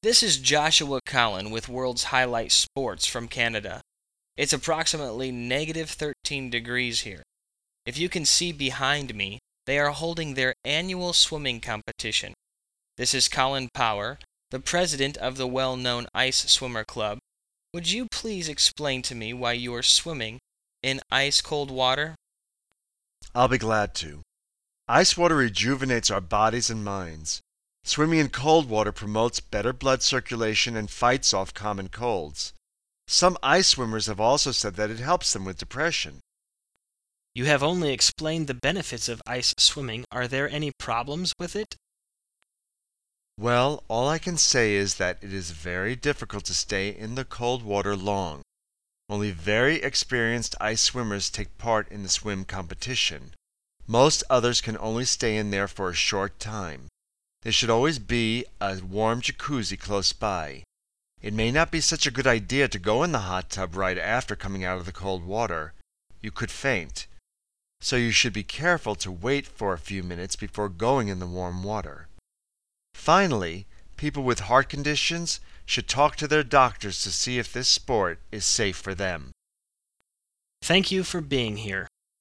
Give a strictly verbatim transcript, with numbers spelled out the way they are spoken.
This is Joshua Collin with World's Highlight Sports from Canada. It's approximately negative thirteen degrees here. If you can see behind me, they are holding their annual swimming competition. This is Colin Power, the president of the well-known Ice Swimmer Club. Would you please explain to me why you are swimming in ice-cold water? I'll be glad to. Ice water rejuvenates our bodies and minds. Swimming in cold water promotes better blood circulation and fights off common colds. Some ice swimmers have also said that it helps them with depression. You have only explained the benefits of ice swimming. Are there any problems with it? Well, all I can say is that it is very difficult to stay in the cold water long. Only very experienced ice swimmers take part in the swim competition. Most others can only stay in there for a short time. There should always be a warm jacuzzi close by. It may not be such a good idea to go in the hot tub right after coming out of the cold water. You could faint. So you should be careful to wait for a few minutes before going in the warm water. Finally, people with heart conditions should talk to their doctors to see if this sport is safe for them. Thank you for being here.